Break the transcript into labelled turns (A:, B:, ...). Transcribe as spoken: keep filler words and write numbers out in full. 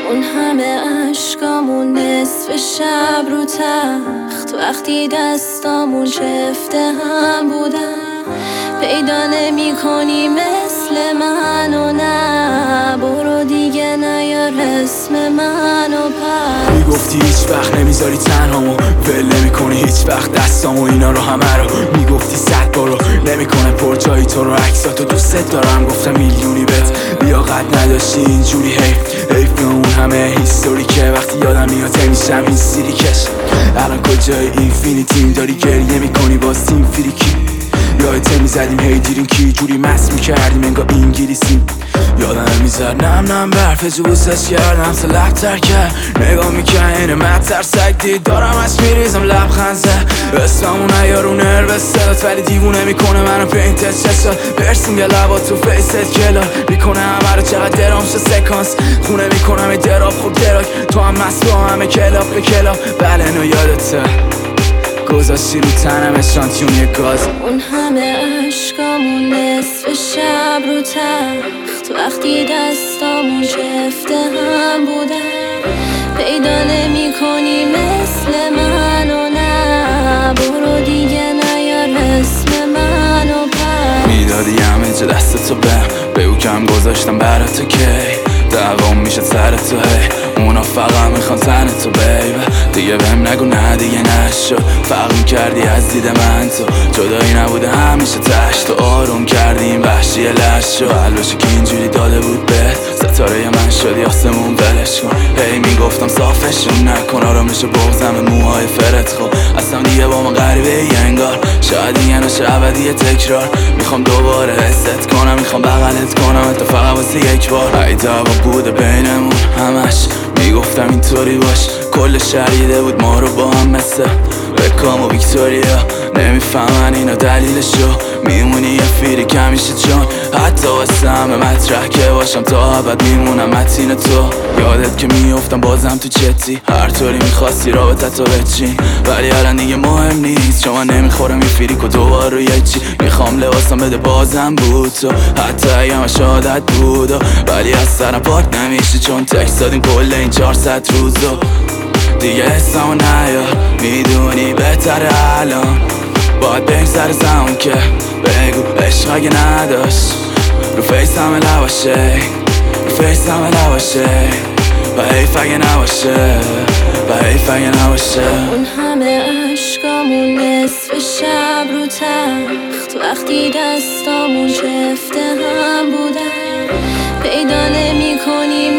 A: اون همه عشقامون نصف شب رو تخت، وقتی دستامون چفته هم بودن. پیدا نمی کنی مثل منو، نه برو دیگه نیار اسم منو. پس
B: میگفتی هیچ وقت نمیذاری تنهامو، ول نمی کنی هیچ وقت دستامو اینا رو همه رو. میگفتی صد بارو نمیکنه پر جایی تو رو، عکساتو دوست دارم گفتم میلیونی بهت، لیاقت نداشتی اینجوری. حیف حیف به اون همه هیستوری که وقتی یادم میاد میشم این سیری کش. الان کجای اینفینیتیم داری گریه میکنی باز تیم فریکی؟ یادت میزدیم هی دیرین کی جوری مست میکردیم انگار انگلیسیم. یادم میزد نم نم برف جوزش کردم سلحتر کرد، نگاه میکرد اینه مبتر سگ دید دارم از میریزم لبخند زد. اسممون ایارو نروستت ولی دیوونه میکنه منو پینتت چشات، برسیم یه لبا تو فیست کلار میکنه همه رو چقدر درام شد سکانس. خونه میکنم ای دراب خوب دراک، تو هم مست با همه کلاب به کلاب. بله نو یادته گذاشتی رو تنم شانتیون یه گاز.
A: اون همه عشقامون نصف شب رو تخت، وقتی دستامون چفته هم بودن. پیدا نمی کنی مثل منو، نه برو دیگه نیار اسم منو. پس
B: میدادی همه جا دستتو بهم، بگو کم گذاشتم برای تو کی دوام میشه سر تو. هی اونا فقط میخوان تن تو بیبه، دیگه بهم نگو نه دیگه نشد. فرق میکردی از دید من تو، جدایی نبوده همیشه تش تو. آروم کردی این وحشی لش شو، حلوشو که اینجوری داده بود بهت. ستاره من شدی آسمون ولش کن. هی میگفتم صافشون نکن، آرامشو بغزم موهای فرت خب. اصلا دیگه با ما غریبه ای انگار، شاید این نشه ابدی تکرار. میخوام دوباره حست کنم، میخوام بغلت کنم تو فقط واسه یک بار. ای دعوا بوده بینمون همش، میگفتم اینطوری باش. کل شریده بود ما رو با هم مثل بکام و ویکتوریا، نمیفهمن اینا دلیلشو. میمونی یه فیری کمیشه چون حتی واسه همه مطرح که باشم تا ابد میمونم متین تو. یادت که میافتم بازم تو چتی، هر طوری میخواستی رابطت رو بچین، ولی الان دیگه مهم نیست چون من نمیخورم این فیری که دوبار رو یه چی. میخوام لباسم بده بازم بود تو، حتی ایامش عادت بود ولی از سرم پاک نمیشه چون تکس دادیم کل این چهارصد روزو. دیگه حسامو نیار میدونی بهتره الان، باید بگذره زمان که بگو عشق اگه نداشت. رو فیس همه نباشه، رو فیس همه نباشه، و حیف اگه نباشه، و حیف اگه نباشه.
A: اون همه عشقامون نصف شب رو تخت، وقتی دستامون چفته هم بودن. پیدا نمی کنی